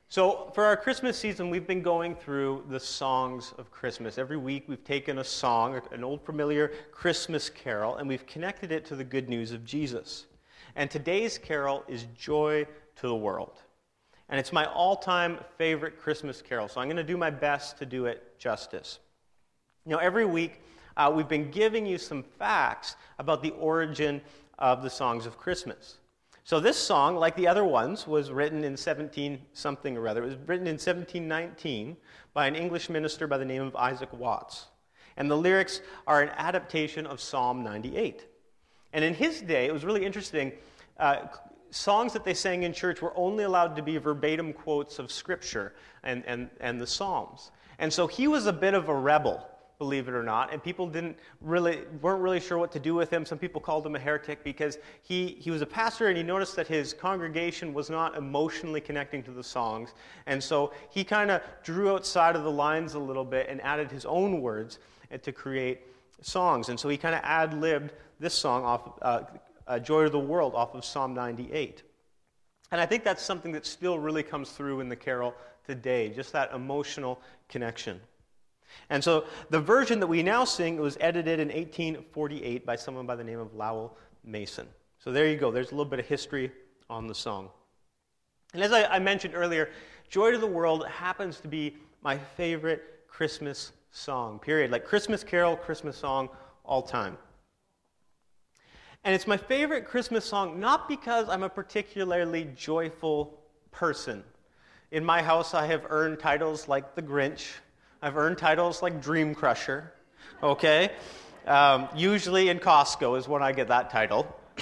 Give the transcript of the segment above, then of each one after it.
So for our Christmas season, we've been going through the songs of Christmas. Every week we've taken a song, an old familiar Christmas carol, and we've connected it to the good news of Jesus. And today's carol is Joy to the World. And it's my all-time favorite Christmas carol, so I'm going to do my best to do it justice. You know, every week we've been giving you some facts about the origin of the songs of Christmas. So this song, like the other ones, was written in 17-something or other. It was written in 1719 by an English minister by the name of Isaac Watts. And the lyrics are an adaptation of Psalm 98. And in his day, it was really interesting, songs that they sang in church were only allowed to be verbatim quotes of Scripture and the Psalms. And so he was a bit of a rebel, believe it or not, and people weren't really sure what to do with him. Some people called him a heretic because he was a pastor and he noticed that his congregation was not emotionally connecting to the songs. And so he kind of drew outside of the lines a little bit and added his own words to create songs. And so he kind of ad-libbed this song off Joy to the World off of Psalm 98. And I think that's something that still really comes through in the carol today, just that emotional connection. And so the version that we now sing was edited in 1848 by someone by the name of Lowell Mason. So there you go. There's a little bit of history on the song. And as I mentioned earlier, Joy to the World happens to be my favorite Christmas song, period. Like Christmas carol, Christmas song, all time. And it's my favorite Christmas song not because I'm a particularly joyful person. In my house, I have earned titles like the Grinch. I've earned titles like Dream Crusher, okay? Usually in Costco is when I get that title.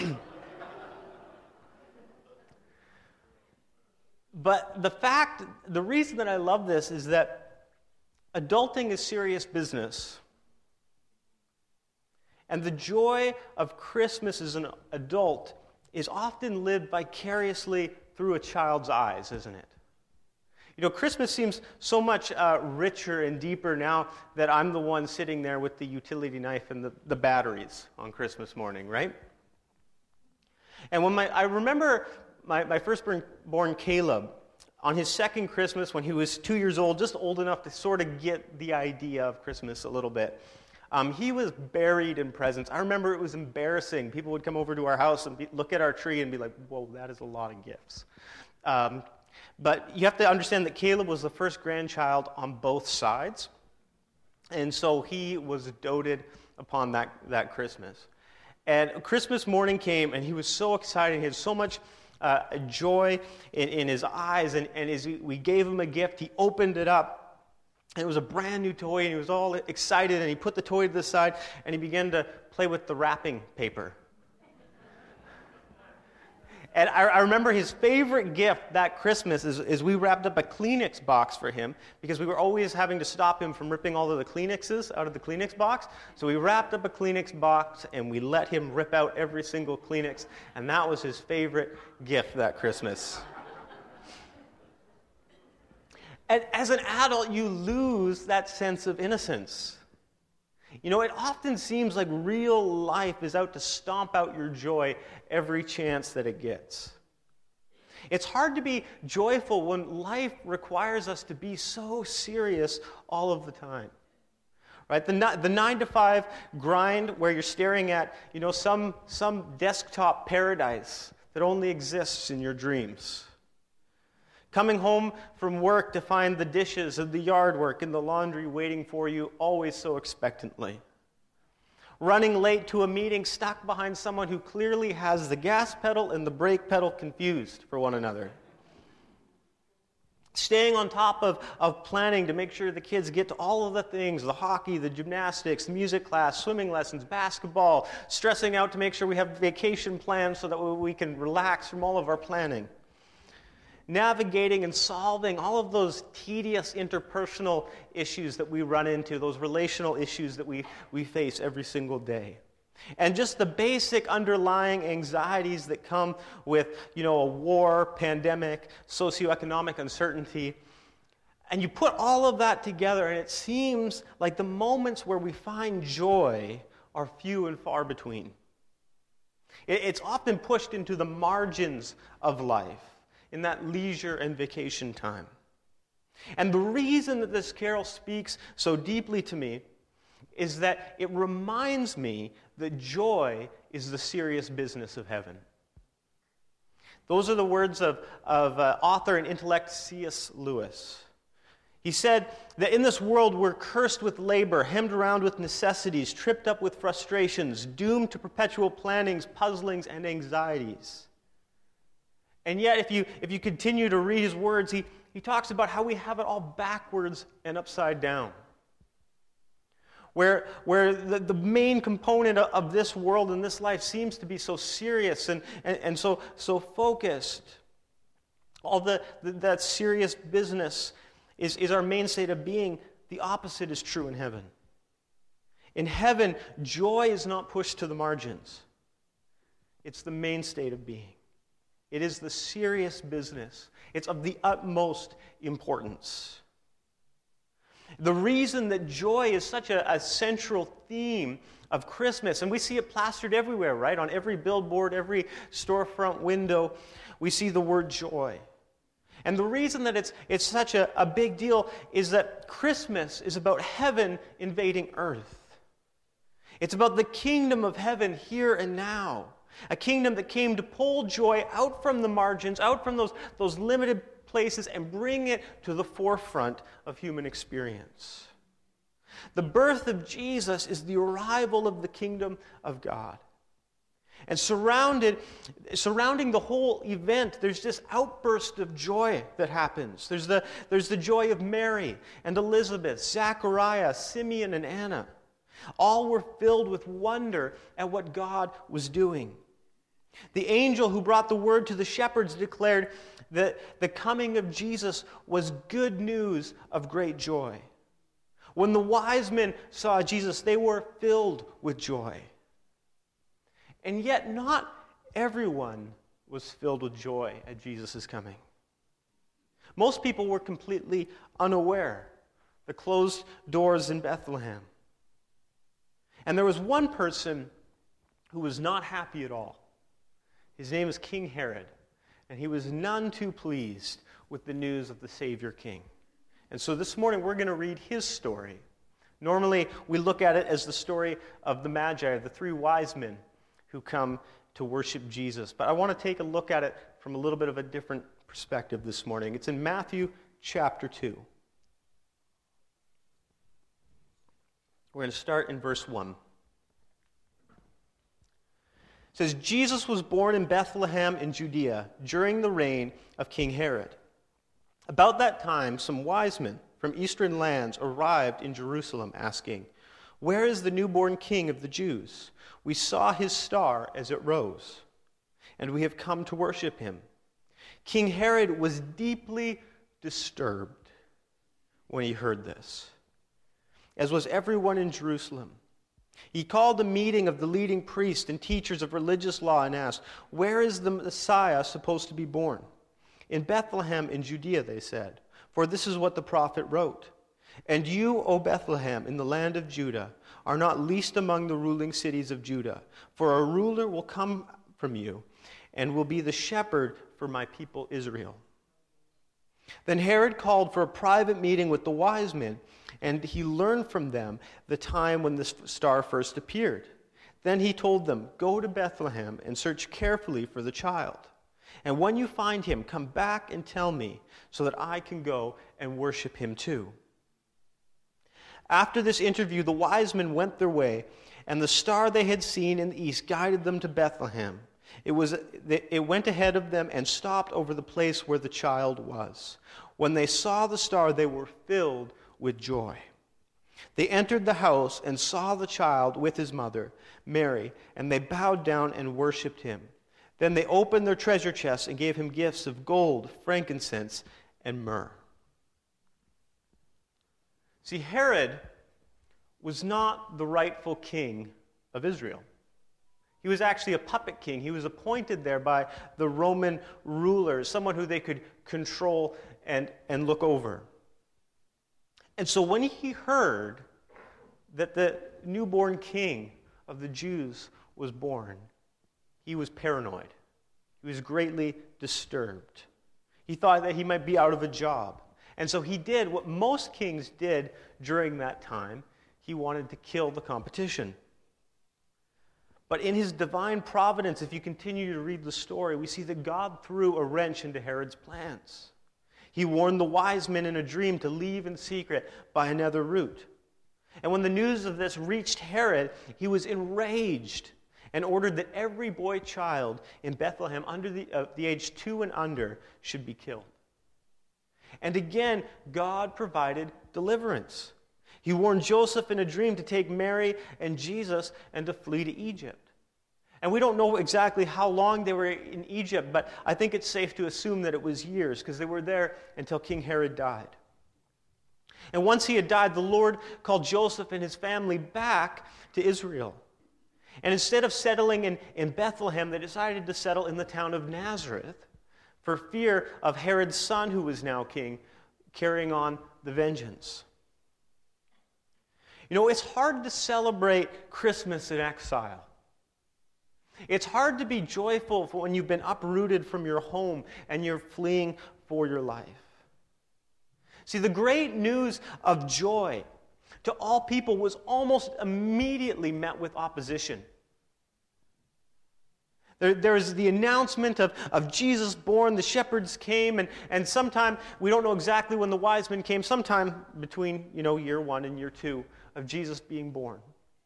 But the reason that I love this is that adulting is serious business. And the joy of Christmas as an adult is often lived vicariously through a child's eyes, isn't it? You know, Christmas seems so much richer and deeper now that I'm the one sitting there with the utility knife and the batteries on Christmas morning, right? And when I remember my firstborn Caleb, on his second Christmas when he was 2 years old, just old enough to sort of get the idea of Christmas a little bit, he was buried in presents. I remember it was embarrassing. People would come over to our house and look at our tree and be like, whoa, that is a lot of gifts. But you have to understand that Caleb was the first grandchild on both sides. And so he was doted upon that Christmas. And Christmas morning came, and he was so excited. He had so much joy in his eyes. And as we gave him a gift, he opened it up. And it was a brand new toy, and he was all excited. And he put the toy to the side, and he began to play with the wrapping paper. And I remember his favorite gift that Christmas is we wrapped up a Kleenex box for him because we were always having to stop him from ripping all of the Kleenexes out of the Kleenex box. So we wrapped up a Kleenex box and we let him rip out every single Kleenex. And that was his favorite gift that Christmas. And as an adult, you lose that sense of innocence. You know, it often seems like real life is out to stomp out your joy every chance that it gets. It's hard to be joyful when life requires us to be so serious all of the time. Right? The 9-to-5 grind where you're staring at, you know, some desktop paradise that only exists in your dreams. Coming home from work to find the dishes and the yard work and the laundry waiting for you always so expectantly. Running late to a meeting stuck behind someone who clearly has the gas pedal and the brake pedal confused for one another. Staying on top of planning to make sure the kids get to all of the things, the hockey, the gymnastics, music class, swimming lessons, basketball, stressing out to make sure we have vacation plans so that we can relax from all of our planning. Navigating and solving all of those tedious interpersonal issues that we run into, those relational issues that we face every single day. And just the basic underlying anxieties that come with, you know, a war, pandemic, socioeconomic uncertainty. And you put all of that together, and it seems like the moments where we find joy are few and far between. It's often pushed into the margins of life, in that leisure and vacation time. And the reason that this carol speaks so deeply to me is that it reminds me that joy is the serious business of heaven. Those are the words of author and intellect C.S. Lewis. He said that in this world we're cursed with labor, hemmed around with necessities, tripped up with frustrations, doomed to perpetual plannings, puzzlings, and anxieties. And yet, if you continue to read his words, he talks about how we have it all backwards and upside down. Where the main component of this world and this life seems to be so serious and so focused. All that serious business is our main state of being. The opposite is true in heaven. In heaven, joy is not pushed to the margins. It's the main state of being. It is the serious business. It's of the utmost importance. The reason that joy is such a central theme of Christmas, and we see it plastered everywhere, right? On every billboard, every storefront window, we see the word joy. And the reason that it's such a big deal is that Christmas is about heaven invading earth. It's about the kingdom of heaven here and now. A kingdom that came to pull joy out from the margins, out from those limited places, and bring it to the forefront of human experience. The birth of Jesus is the arrival of the kingdom of God. And surrounding the whole event, there's this outburst of joy that happens. There's the joy of Mary and Elizabeth, Zachariah, Simeon, and Anna. All were filled with wonder at what God was doing. The angel who brought the word to the shepherds declared that the coming of Jesus was good news of great joy. When the wise men saw Jesus, they were filled with joy. And yet not everyone was filled with joy at Jesus' coming. Most people were completely unaware. The closed doors in Bethlehem. And there was one person who was not happy at all. His name is King Herod, and he was none too pleased with the news of the Savior King. And so this morning we're going to read his story. Normally we look at it as the story of the Magi, the three wise men who come to worship Jesus. But I want to take a look at it from a little bit of a different perspective this morning. It's in Matthew chapter 2. We're going to start in verse 1. It says, Jesus was born in Bethlehem in Judea during the reign of King Herod. About that time, some wise men from eastern lands arrived in Jerusalem, asking, "Where is the newborn king of the Jews? We saw his star as it rose, and we have come to worship him." King Herod was deeply disturbed when he heard this, as was everyone in Jerusalem. He called a meeting of the leading priests and teachers of religious law and asked, "Where is the Messiah supposed to be born?" "In Bethlehem in Judea," they said, "for this is what the prophet wrote. And you, O Bethlehem, in the land of Judah, are not least among the ruling cities of Judah, for a ruler will come from you and will be the shepherd for my people Israel." Then Herod called for a private meeting with the wise men, and he learned from them the time when the star first appeared. Then he told them, "Go to Bethlehem and search carefully for the child. And when you find him, come back and tell me, so that I can go and worship him too." After this interview, the wise men went their way, and the star they had seen in the east guided them to Bethlehem. It went ahead of them and stopped over the place where the child was. When they saw the star, they were filled with joy. They entered the house and saw the child with his mother, Mary, and they bowed down and worshipped him. Then they opened their treasure chests and gave him gifts of gold, frankincense, and myrrh. See, Herod was not the rightful king of Israel. He was actually a puppet king. He was appointed there by the Roman rulers, someone who they could control and look over. And so when he heard that the newborn king of the Jews was born, he was paranoid. He was greatly disturbed. He thought that he might be out of a job. And so he did what most kings did during that time. He wanted to kill the competition. But in his divine providence, if you continue to read the story, we see that God threw a wrench into Herod's plans. He warned the wise men in a dream to leave in secret by another route. And when the news of this reached Herod, he was enraged and ordered that every boy child in Bethlehem under the age 2 and under should be killed. And again, God provided deliverance. He warned Joseph in a dream to take Mary and Jesus and to flee to Egypt. And we don't know exactly how long they were in Egypt, but I think it's safe to assume that it was years, because they were there until King Herod died. And once he had died, the Lord called Joseph and his family back to Israel. And instead of settling in Bethlehem, they decided to settle in the town of Nazareth for fear of Herod's son, who was now king, carrying on the vengeance. You know, it's hard to celebrate Christmas in exile. It's hard to be joyful when you've been uprooted from your home and you're fleeing for your life. See, the great news of joy to all people was almost immediately met with opposition. There's the announcement of Jesus born, the shepherds came, and sometime, we don't know exactly when the wise men came, sometime between, year 1 and year 2 of Jesus being born.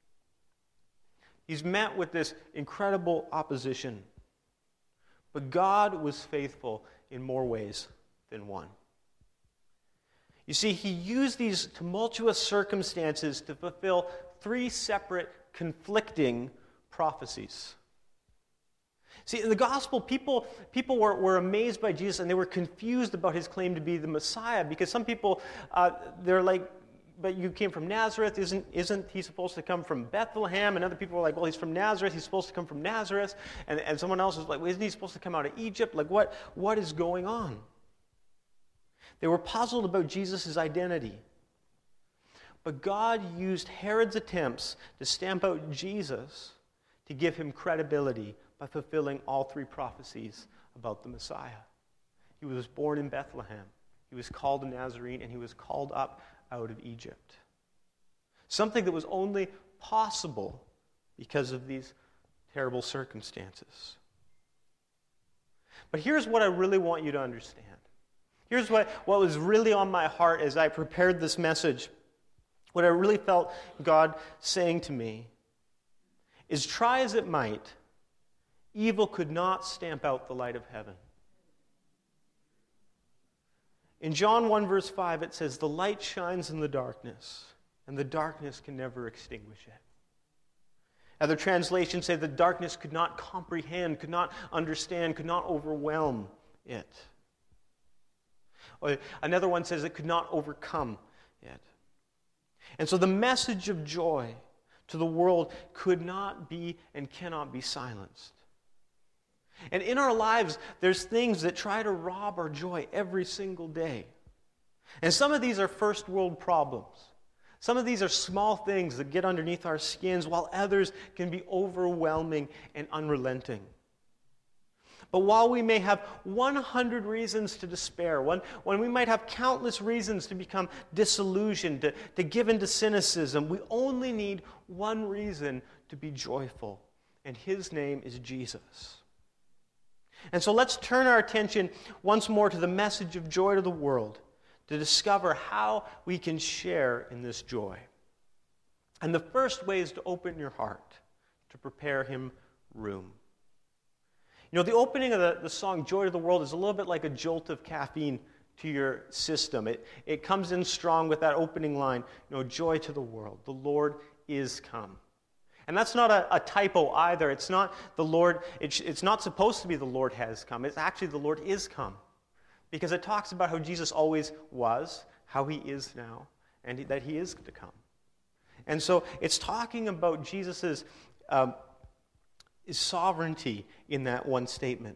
He's met with this incredible opposition. But God was faithful in more ways than one. You see, he used these tumultuous circumstances to fulfill 3 separate conflicting prophecies. See, in the gospel, people were amazed by Jesus, and they were confused about his claim to be the Messiah, because some people, they're like, but you came from Nazareth, isn't he supposed to come from Bethlehem? And other people were like, well, he's from Nazareth, he's supposed to come from Nazareth. And someone else was like, well, isn't he supposed to come out of Egypt? Like, what is going on? They were puzzled about Jesus' identity. But God used Herod's attempts to stamp out Jesus to give him credibility by fulfilling all 3 prophecies about the Messiah. He was born in Bethlehem. He was called a Nazarene, and he was called up out of Egypt. Something that was only possible because of these terrible circumstances. But here's what I really want you to understand. Here's what was really on my heart as I prepared this message. What I really felt God saying to me is, try as it might, evil could not stamp out the light of heaven. In John 1 verse 5 it says, the light shines in the darkness, and the darkness can never extinguish it. Other translations say the darkness could not comprehend, could not understand, could not overwhelm it. Or another one says it could not overcome it. And so the message of joy to the world could not be and cannot be silenced. And in our lives, there's things that try to rob our joy every single day. And some of these are first world problems. Some of these are small things that get underneath our skins, while others can be overwhelming and unrelenting. But while we may have 100 reasons to despair, when we might have countless reasons to become disillusioned, to give in to cynicism, we only need one reason to be joyful, and his name is Jesus. And so let's turn our attention once more to the message of joy to the world, to discover how we can share in this joy. And the first way is to open your heart, to prepare him room. The opening of the song Joy to the World is a little bit like a jolt of caffeine to your system. It comes in strong with that opening line, joy to the world. The Lord is come. And that's not a typo either. It's not the Lord, it's not supposed to be the Lord has come. It's actually the Lord is come. Because it talks about how Jesus always was, how he is now, and that he is to come. And so it's talking about Jesus' sovereignty in that one statement.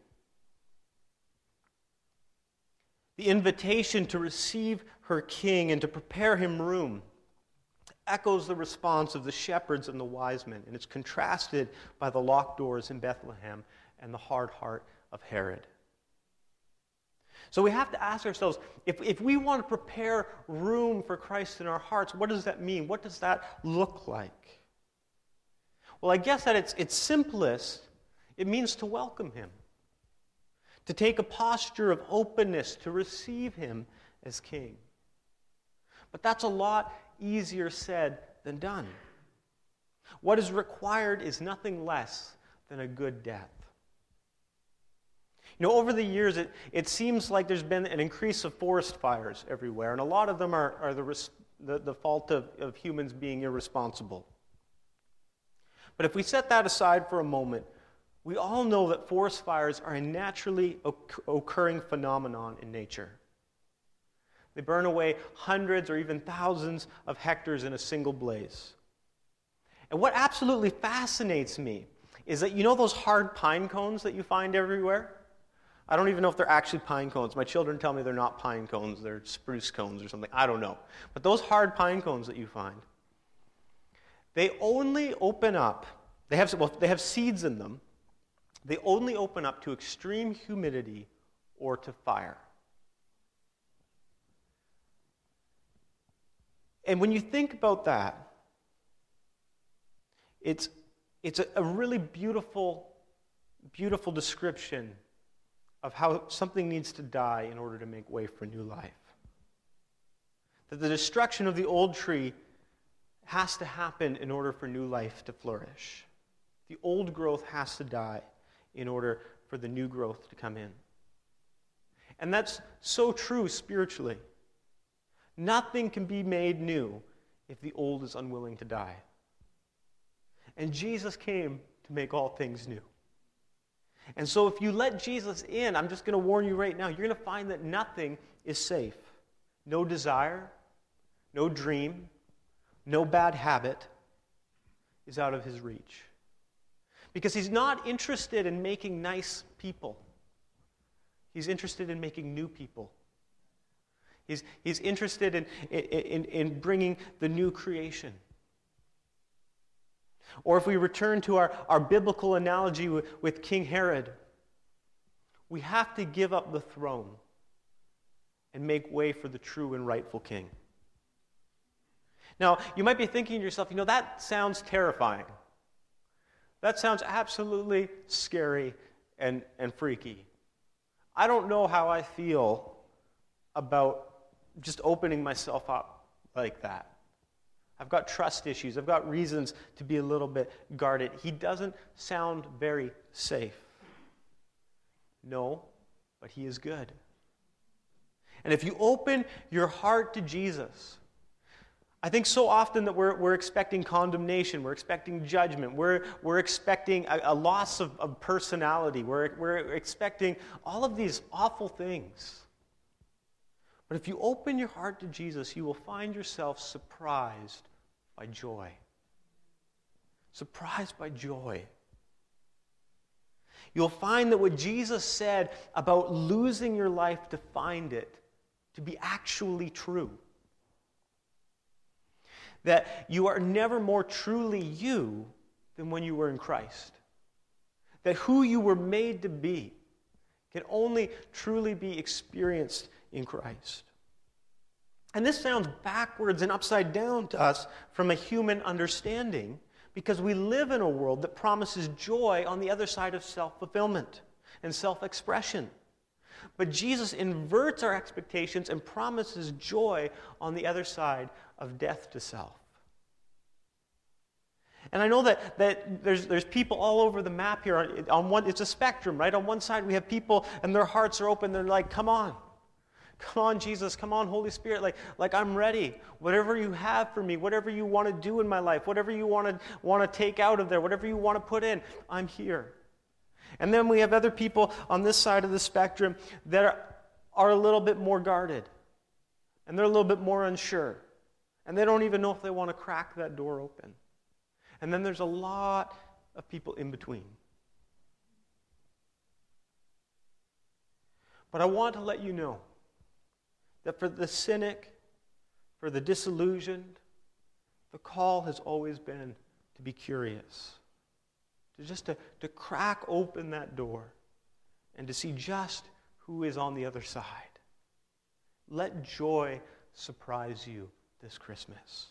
The invitation to receive her king and to prepare him room echoes the response of the shepherds and the wise men, and it's contrasted by the locked doors in Bethlehem and the hard heart of Herod. So we have to ask ourselves, if we want to prepare room for Christ in our hearts, what does that mean? What does that look like? Well, I guess at its simplest, it means to welcome him, to take a posture of openness to receive him as king. But that's a lot easier said than done. What is required is nothing less than a good death. You know, over the years, it seems like there's been an increase of forest fires everywhere, and a lot of them are the fault of humans being irresponsible. But if we set that aside for a moment, we all know that forest fires are a naturally occurring phenomenon in nature. They burn away hundreds or even thousands of hectares in a single blaze. And what absolutely fascinates me is that, you know those hard pine cones that you find everywhere? I don't even know if they're actually pine cones. My children tell me they're not pine cones, they're spruce cones or something. I don't know. But those hard pine cones that you find, they only open up, they have seeds in them, they only open up to extreme humidity or to fire. And when you think about that, it's a really beautiful, beautiful description of how something needs to die in order to make way for new life. That the destruction of the old tree has to happen in order for new life to flourish. The old growth has to die in order for the new growth to come in. And that's so true spiritually. Nothing can be made new if the old is unwilling to die. And Jesus came to make all things new. And so if you let Jesus in, I'm just going to warn you right now, you're going to find that nothing is safe. No desire, no dream, no bad habit is out of his reach. Because he's not interested in making nice people. He's interested in making new people. He's interested in bringing the new creation. Or if we return to our biblical analogy with King Herod, we have to give up the throne and make way for the true and rightful king. Now, you might be thinking to yourself, that sounds terrifying. That sounds absolutely scary and freaky. I don't know how I feel about just opening myself up like that. I've got trust issues. I've got reasons to be a little bit guarded. He doesn't sound very safe. No, but he is good. And if you open your heart to Jesus, I think so often that we're expecting condemnation, we're expecting judgment, we're expecting a loss of personality, we're expecting all of these awful things. But if you open your heart to Jesus, you will find yourself surprised by joy. Surprised by joy. You'll find that what Jesus said about losing your life to find it to be actually true. That you are never more truly you than when you were in Christ. That who you were made to be can only truly be experienced in Christ. And this sounds backwards and upside down to us from a human understanding because we live in a world that promises joy on the other side of self-fulfillment and self-expression. But Jesus inverts our expectations and promises joy on the other side of death to self. And I know that there's people all over the map here. It's a spectrum, right? On one side we have people and their hearts are open. They're like, come on. Come on, Jesus. Come on, Holy Spirit. Like I'm ready. Whatever you have for me, whatever you want to do in my life, whatever you want to take out of there, whatever you want to put in, I'm here. And then we have other people on this side of the spectrum that are a little bit more guarded. And they're a little bit more unsure. And they don't even know if they want to crack that door open. And then there's a lot of people in between. But I want to let you know that for the cynic, for the disillusioned, the call has always been to be curious. To crack open that door and to see just who is on the other side. Let joy surprise you this Christmas.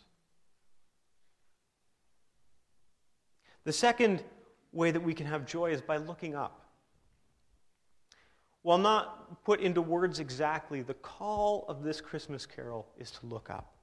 The second way that we can have joy is by looking up. While not put into words exactly, the call of this Christmas carol is to look up.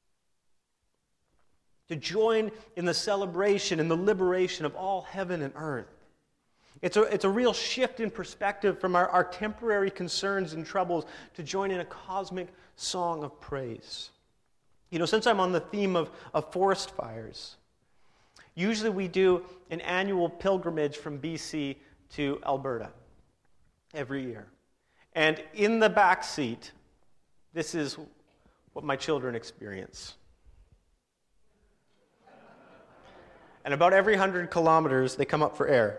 To join in the celebration and the liberation of all heaven and earth. It's a real shift in perspective from our temporary concerns and troubles to join in a cosmic song of praise. You know, since I'm on the theme of forest fires, usually we do an annual pilgrimage from BC to Alberta every year. And in the back seat, this is what my children experience. And about every 100 kilometers, they come up for air.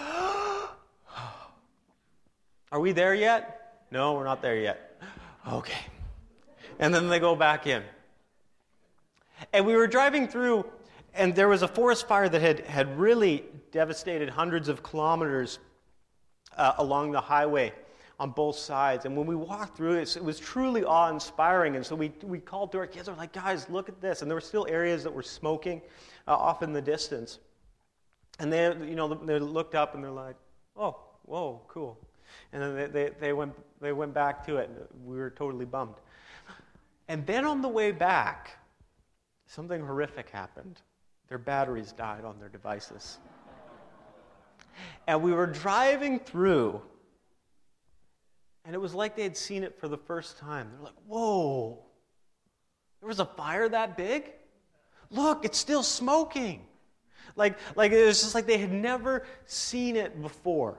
Are we there yet? No, we're not there yet. Okay. And then they go back in. And we were driving through, and there was a forest fire that had really devastated hundreds of kilometers along the highway on both sides. And when we walked through it was truly awe-inspiring. And so we called to our kids. We're like, guys, look at this. And there were still areas that were smoking off in the distance. And they looked up and they're like, oh, whoa, cool. And then they went back to it. And we were totally bummed. And then on the way back, something horrific happened. Their batteries died on their devices. And we were driving through, and it was like they had seen it for the first time. They're like, whoa, there was a fire that big? Look, it's still smoking. Like it was just like they had never seen it before.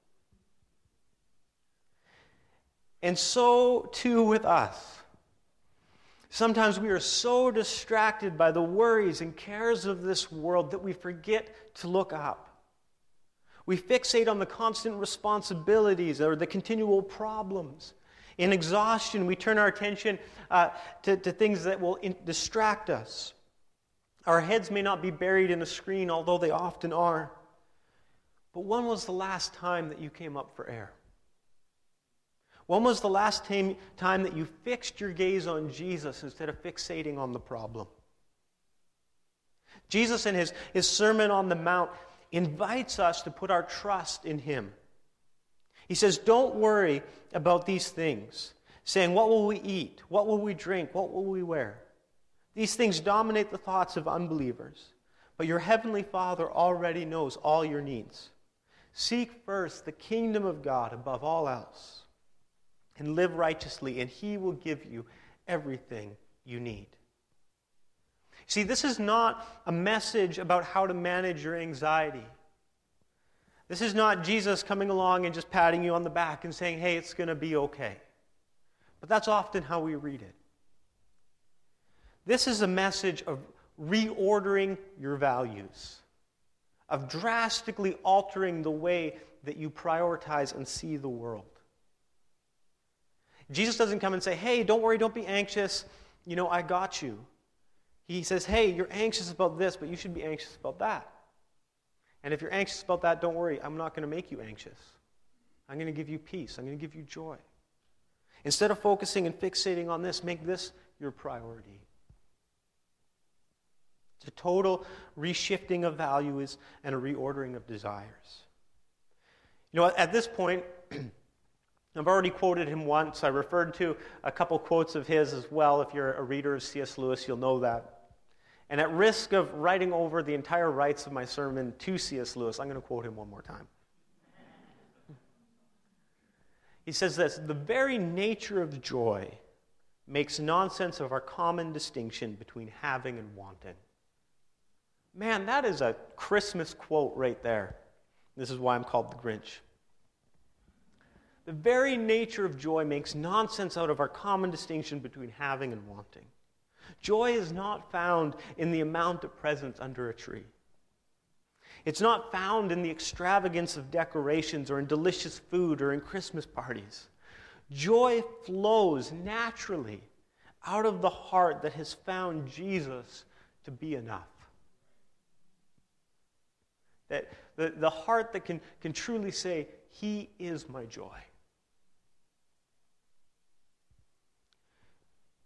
And so too with us. Sometimes we are so distracted by the worries and cares of this world that we forget to look up. We fixate on the constant responsibilities or the continual problems. In exhaustion, we turn our attention to things that will distract us. Our heads may not be buried in a screen, although they often are. But when was the last time that you came up for air? When was the last time that you fixed your gaze on Jesus instead of fixating on the problem? Jesus in his Sermon on the Mount invites us to put our trust in him. He says, don't worry about these things, saying, what will we eat? What will we drink? What will we wear? These things dominate the thoughts of unbelievers, but your heavenly Father already knows all your needs. Seek first the kingdom of God above all else, and live righteously, and he will give you everything you need. See, this is not a message about how to manage your anxiety. This is not Jesus coming along and just patting you on the back and saying, hey, it's going to be okay. But that's often how we read it. This is a message of reordering your values, of drastically altering the way that you prioritize and see the world. Jesus doesn't come and say, hey, don't worry, don't be anxious. I got you. He says, hey, you're anxious about this, but you should be anxious about that. And if you're anxious about that, don't worry, I'm not going to make you anxious. I'm going to give you peace. I'm going to give you joy. Instead of focusing and fixating on this, make this your priority. It's a total reshifting of values and a reordering of desires. At this point, I've already quoted him once. I referred to a couple quotes of his as well. If you're a reader of C.S. Lewis, you'll know that. And at risk of writing over the entire rights of my sermon to C.S. Lewis, I'm going to quote him one more time. He says this, the very nature of joy makes nonsense of our common distinction between having and wanting. Man, that is a Christmas quote right there. This is why I'm called the Grinch. The very nature of joy makes nonsense out of our common distinction between having and wanting. Joy is not found in the amount of presents under a tree. It's not found in the extravagance of decorations or in delicious food or in Christmas parties. Joy flows naturally out of the heart that has found Jesus to be enough. That the heart that can truly say, he is my joy.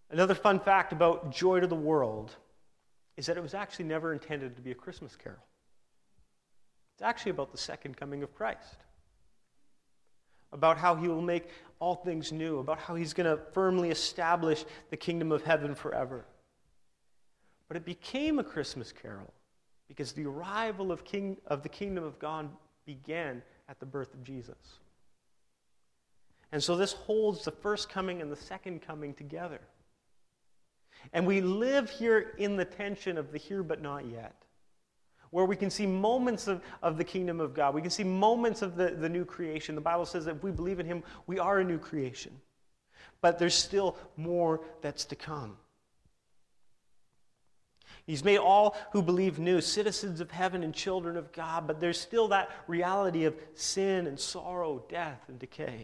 Another fun fact about Joy to the World is that it was actually never intended to be a Christmas carol. It's actually about the second coming of Christ, about how he will make all things new, about how he's going to firmly establish the kingdom of heaven forever. But it became a Christmas carol because the arrival of the kingdom of God began at the birth of Jesus. And so this holds the first coming and the second coming together. And we live here in the tension of the here but not yet, where we can see moments of the kingdom of God. We can see moments of the new creation. The Bible says that if we believe in him, we are a new creation. But there's still more that's to come. He's made all who believe new, citizens of heaven and children of God, but there's still that reality of sin and sorrow, death and decay.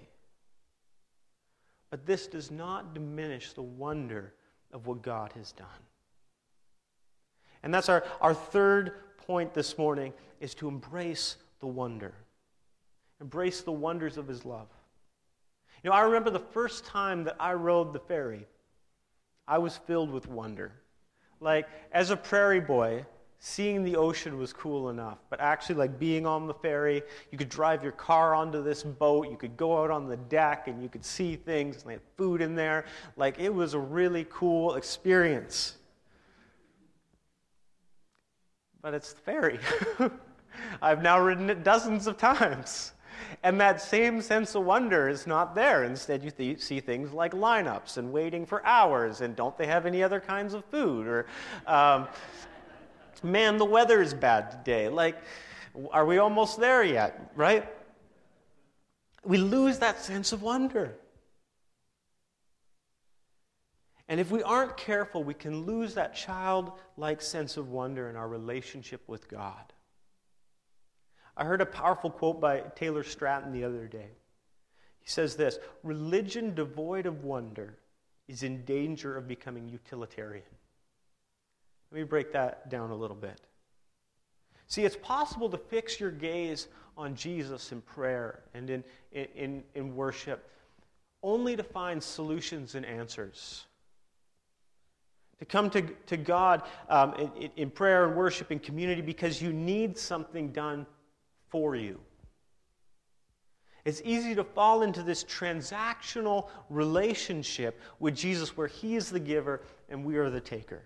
But this does not diminish the wonder of what God has done. And that's our third point this morning, is to embrace the wonder. Embrace the wonders of his love. You know, I remember the first time that I rode the ferry, I was filled with wonder. Like, as a prairie boy, seeing the ocean was cool enough, but actually, like, being on the ferry, you could drive your car onto this boat, you could go out on the deck, and you could see things, and they had food in there. Like, it was a really cool experience. But it's the ferry. I've now ridden it dozens of times. And that same sense of wonder is not there. Instead, you see things like lineups and waiting for hours, and don't they have any other kinds of food? Or, man, the weather is bad today. Like, are we almost there yet, right? We lose that sense of wonder. And if we aren't careful, we can lose that childlike sense of wonder in our relationship with God. I heard a powerful quote by Taylor Stratton the other day. He says this: "Religion devoid of wonder is in danger of becoming utilitarian." Let me break that down a little bit. See, it's possible to fix your gaze on Jesus in prayer and in worship only to find solutions and answers. To come to God in prayer and worship and community because you need something done for you. It's easy to fall into this transactional relationship with Jesus where he is the giver and we are the taker.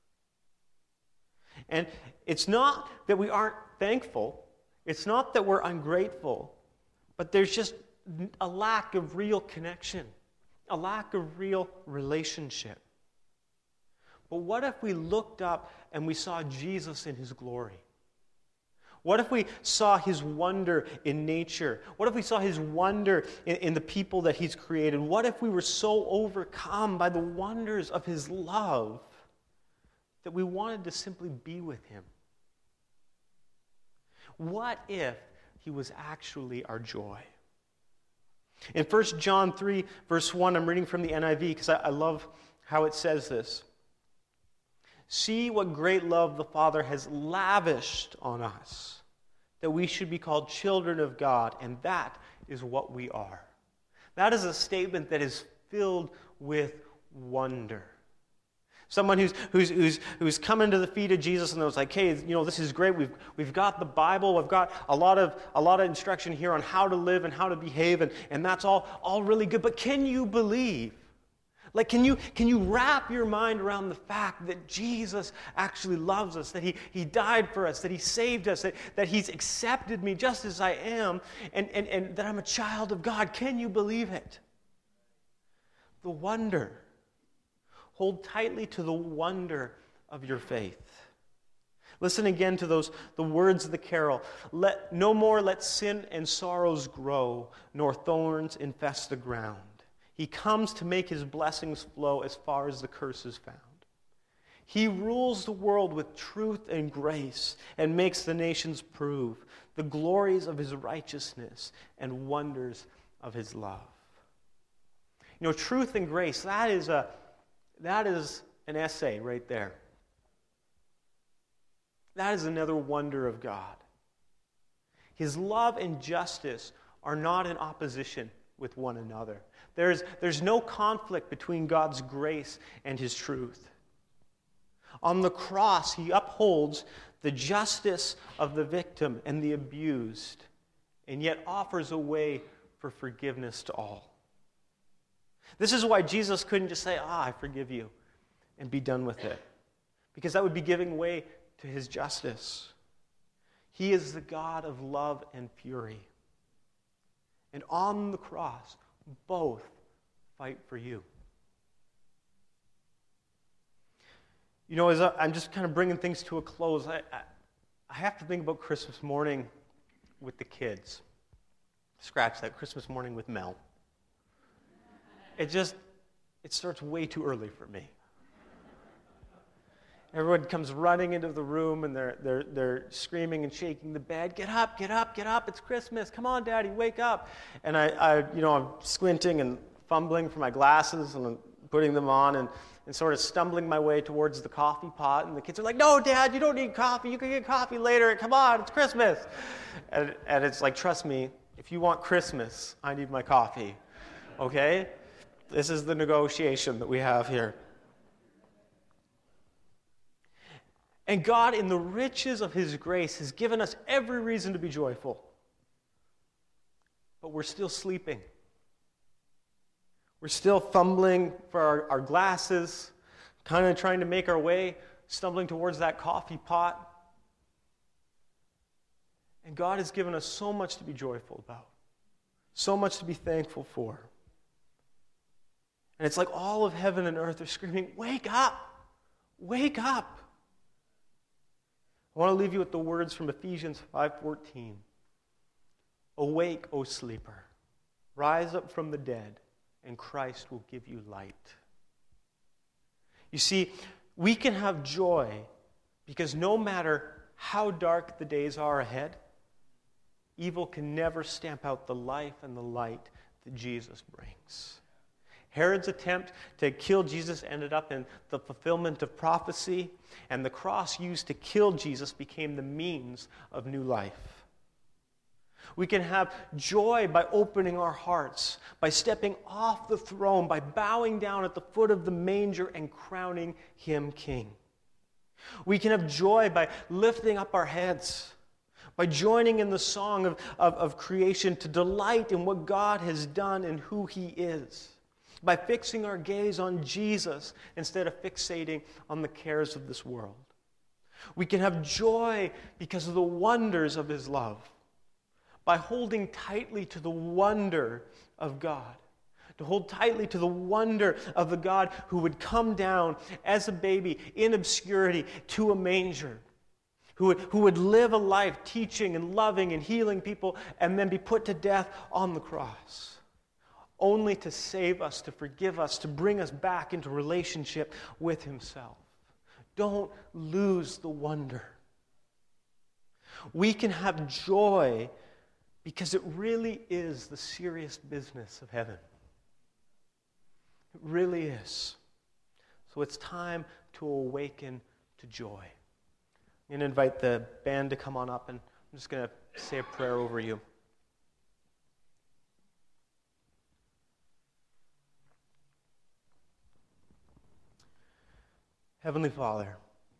And it's not that we aren't thankful. It's not that we're ungrateful. But there's just a lack of real connection, a lack of real relationship. But what if we looked up and we saw Jesus in his glory? What if we saw his wonder in nature? What if we saw his wonder in the people that he's created? What if we were so overcome by the wonders of his love that we wanted to simply be with him? What if he was actually our joy? In 1 John 3, verse 1, I'm reading from the NIV because I love how it says this. "See what great love the Father has lavished on us, that we should be called children of God, and that is what we are." That is a statement that is filled with wonder. Someone who's come into the feet of Jesus and was like, "Hey, you know, this is great. We've got the Bible. We've got a lot of instruction here on how to live and how to behave, and that's all really good. But can you believe? Like, can you wrap your mind around the fact that Jesus actually loves us, that he died for us, that he saved us, that he's accepted me just as I am, and that I'm a child of God? Can you believe it?" The wonder. Hold tightly to the wonder of your faith. Listen again to the words of the carol. No more let sin and sorrows grow, nor thorns infest the ground. He comes to make his blessings flow as far as the curse is found. He rules the world with truth and grace and makes the nations prove the glories of his righteousness and wonders of his love. You know, truth and grace, that is an essay right there. That is another wonder of God. His love and justice are not in opposition with one another. There's no conflict between God's grace and his truth. On the cross, he upholds the justice of the victim and the abused, and yet offers a way for forgiveness to all. This is why Jesus couldn't just say, I forgive you, and be done with it. Because that would be giving way to his justice. He is the God of love and fury. And on the cross, both fight for you. You know, as I'm just kind of bringing things to a close, I have to think about Christmas morning with the kids. Scratch that, Christmas morning with Mel. It starts way too early for me. Everyone comes running into the room and they're screaming and shaking the bed. Get up, get up, get up. It's Christmas. Come on, Daddy, wake up. And I'm squinting and fumbling for my glasses and I'm putting them on and sort of stumbling my way towards the coffee pot. And the kids are like, no, Dad, you don't need coffee. You can get coffee later. Come on, it's Christmas. And it's like, trust me, if you want Christmas, I need my coffee. Okay? This is the negotiation that we have here. And God, in the riches of his grace, has given us every reason to be joyful. But we're still sleeping. We're still fumbling for our glasses, kind of trying to make our way, stumbling towards that coffee pot. And God has given us so much to be joyful about, so much to be thankful for. And it's like all of heaven and earth are screaming, wake up! Wake up! I want to leave you with the words from Ephesians 5:14. Awake, O sleeper, rise up from the dead, and Christ will give you light. You see, we can have joy because no matter how dark the days are ahead, evil can never stamp out the life and the light that Jesus brings. Herod's attempt to kill Jesus ended up in the fulfillment of prophecy, and the cross used to kill Jesus became the means of new life. We can have joy by opening our hearts, by stepping off the throne, by bowing down at the foot of the manger and crowning him king. We can have joy by lifting up our heads, by joining in the song of creation to delight in what God has done and who he is, by fixing our gaze on Jesus instead of fixating on the cares of this world. We can have joy because of the wonders of his love, by holding tightly to the wonder of God, to hold tightly to the wonder of the God who would come down as a baby in obscurity to a manger, who would live a life teaching and loving and healing people and then be put to death on the cross, only to save us, to forgive us, to bring us back into relationship with himself. Don't lose the wonder. We can have joy because it really is the serious business of heaven. It really is. So it's time to awaken to joy. I'm going to invite the band to come on up, and I'm just going to say a prayer over you. Heavenly Father,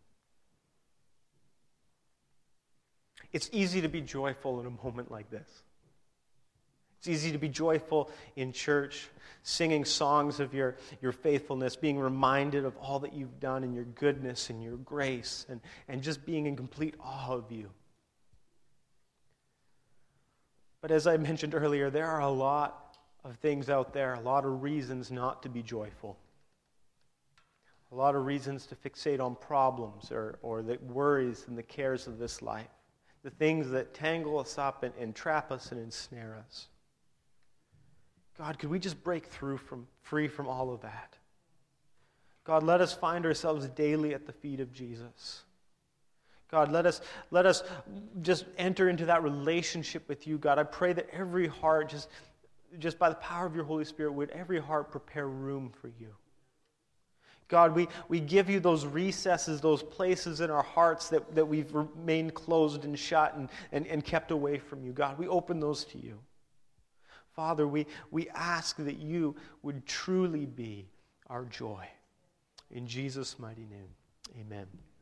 it's easy to be joyful in a moment like this. It's easy to be joyful in church, singing songs of your faithfulness, being reminded of all that you've done and your goodness and your grace, and just being in complete awe of you. But as I mentioned earlier, there are a lot of things out there, a lot of reasons not to be joyful. A lot of reasons to fixate on problems or the worries and the cares of this life. The things that tangle us up and trap us and ensnare us. God, could we just break free from all of that? God, let us find ourselves daily at the feet of Jesus. God, let us just enter into that relationship with you. God, I pray that every heart, just by the power of your Holy Spirit, would every heart prepare room for you. God, we give you those recesses, those places in our hearts that we've remained closed and shut and kept away from you. God, we open those to you. Father, we ask that you would truly be our joy. In Jesus' mighty name, amen.